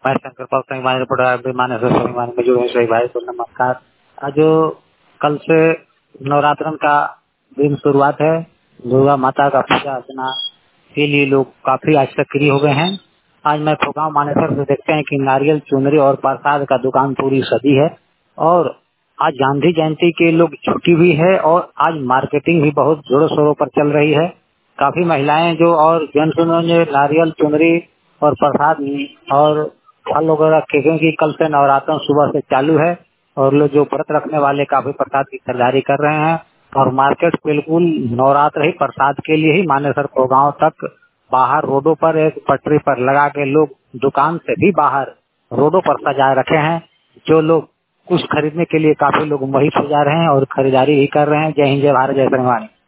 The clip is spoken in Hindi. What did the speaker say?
मैं शंकर पाल स्वाभिमानी रिपोर्टर मानेसर स्वाभिमानी में जुड़े सभी भाई को नमस्कार। आज जो कल से नवरात्रन का दिन शुरुआत है, दुर्गा माता का पूजा अर्चना के लिए लोग काफी आज सक्रिय हो गए हैं। आज मैं गाँव मानेसर से देखते हैं कि नारियल, चुनरी और प्रसाद का दुकान पूरी सजी है और आज गांधी जयंती के लोग छुट्टी भी है और आज मार्केटिंग भी बहुत जोरों शोरों पर चल रही है। काफी महिलाएं जो और जेंट्स ने नारियल, चुनरी और प्रसाद और फल वगैरह के, क्योंकि कल से नवरात्र सुबह से चालू है और लोग जो व्रत रखने वाले काफी प्रसाद की खरीदारी कर रहे हैं और मार्केट बिल्कुल नवरात्र ही प्रसाद के लिए ही मानेसर गांव तक बाहर रोडों पर एक पटरी पर लगा के लोग दुकान से भी बाहर रोडों पर सजा रखे हैं। जो लोग कुछ खरीदने के लिए काफी लोग वहीं से जा रहे हैं और खरीदारी भी कर रहे हैं। जय हिंद, जय भारत, जय श्रीमान।